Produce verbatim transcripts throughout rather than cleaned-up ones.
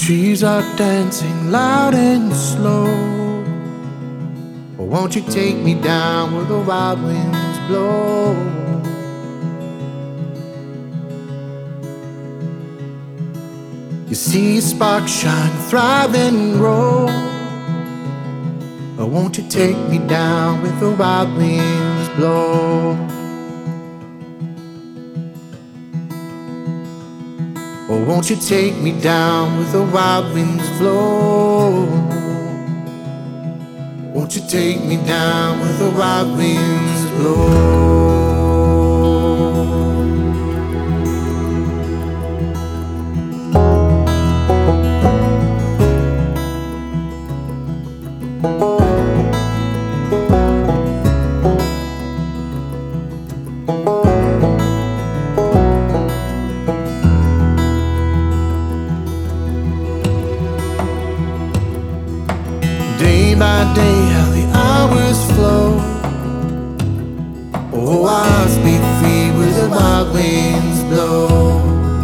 Trees are dancing loud and slow. Oh, won't you take me down where the wild winds blow? You see a spark shine, thrive and grow. Oh, won't you take me down where the wild winds blow? Oh, won't you take me down where the wild winds blow? Won't you take me down where the wild winds blow? Day by day, how the hours flow. Oh, our hearts beat free where the wild winds blow.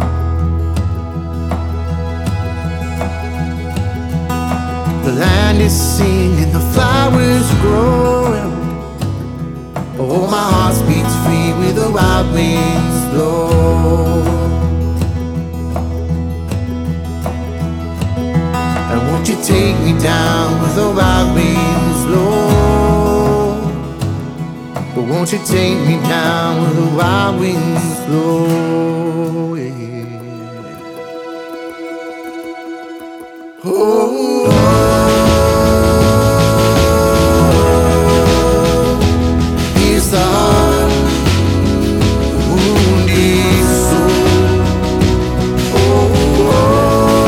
The land is singing, the flowers grow. Oh, my heart beats free where the wild winds blow. Won't you take me down where the wild winds blow? But won't you take me down where the wild winds blow? Yeah. Oh, here's the heart, the wounded soul. Oh, oh.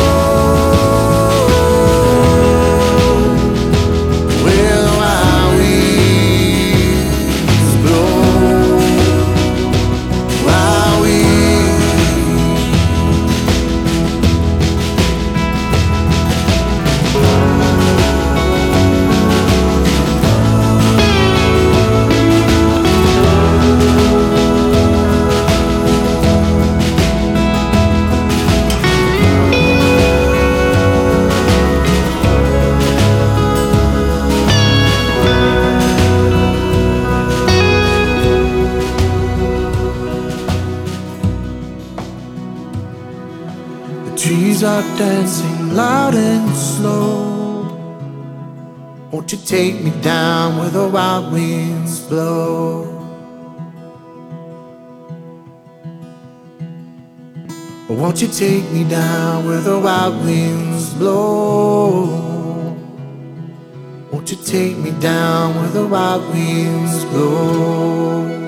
Trees are dancing loud and slow. Won't you take me down where the wild winds blow? Or won't you take me down where the wild winds blow? Won't you take me down where the wild winds blow?